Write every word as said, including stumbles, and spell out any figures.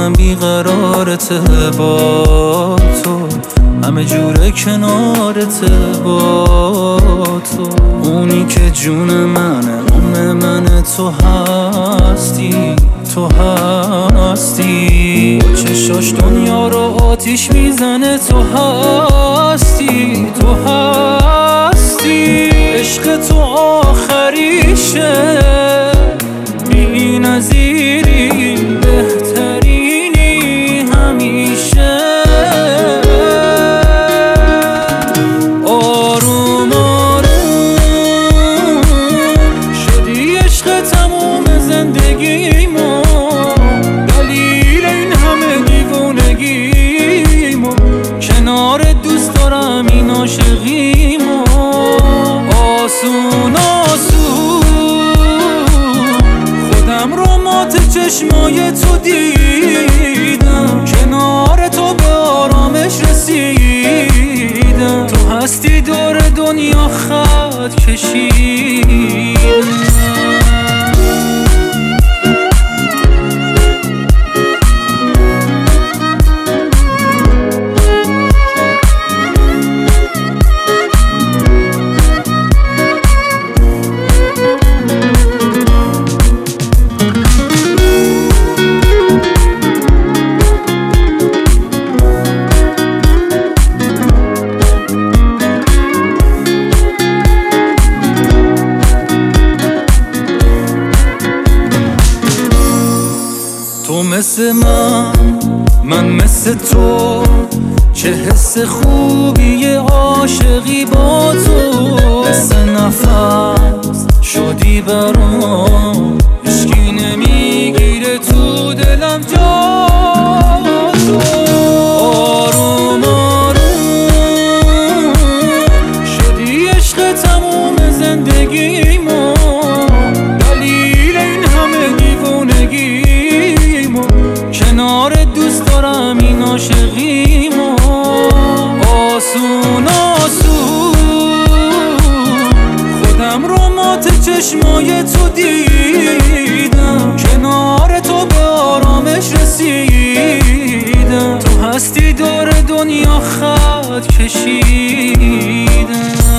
من بیقرارته با تو، همه جوره کنارته با تو. اونی که جون منه عمر منه تو هستی، تو هستی. با چشاش دنیا رو آتیش میزنه تو هستی، تو هستی. عشق تو آخریشه بی نظیری، بهترینی همیشه. آروم آروم شدی عشق تموم زندگیمو، دلیل این همه دیوونگیمو. کنار دوست دارم این عاشقیمو، آسون آسون خودم رو مات چشمای تو دیدم، کنار تو به آرامش رسیدم. تو هستی دور دنیا خط کشیدم. تو مثل من، من مثل تو، چه حس خوبی عاشقی با تو. مثل نفس شدی برام، هیچکی نمیگیره تو دلم جا تو. آروم آروم شدی عشق تموم زندگیمو، دلیل این همه دیوونگی. کنار دوست دارم این عاشقیمو، آسون آسون خودم رو مات چشمای تو دیدم، کنار تو به آرامش رسیدم. تو هستی دور دنیا خط کشیدم.